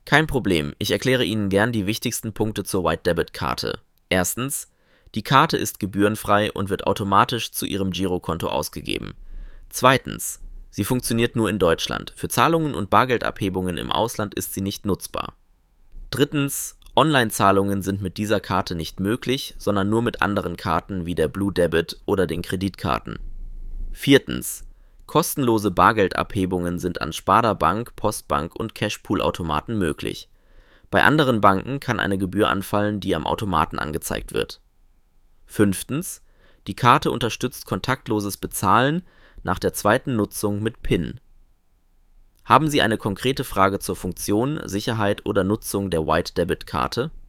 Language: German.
Kein Problem, ich erkläre Ihnen gern die wichtigsten Punkte zur White Debit Karte. Erstens: Die Karte ist gebührenfrei und wird automatisch zu Ihrem Girokonto ausgegeben. Zweitens: Sie funktioniert nur in Deutschland. Für Zahlungen und Bargeldabhebungen im Ausland ist sie nicht nutzbar. Drittens: Online-Zahlungen sind mit dieser Karte nicht möglich, sondern nur mit anderen Karten wie der Blue Debit oder den Kreditkarten. Viertens: Kostenlose Bargeldabhebungen sind an Sparda Bank, Postbank und Cashpool-Automaten möglich. Bei anderen Banken kann eine Gebühr anfallen, die am Automaten angezeigt wird. Fünftens: Die Karte unterstützt kontaktloses Bezahlen nach der zweiten Nutzung mit PIN. Haben Sie eine konkrete Frage zur Funktion, Sicherheit oder Nutzung der White Debit Karte?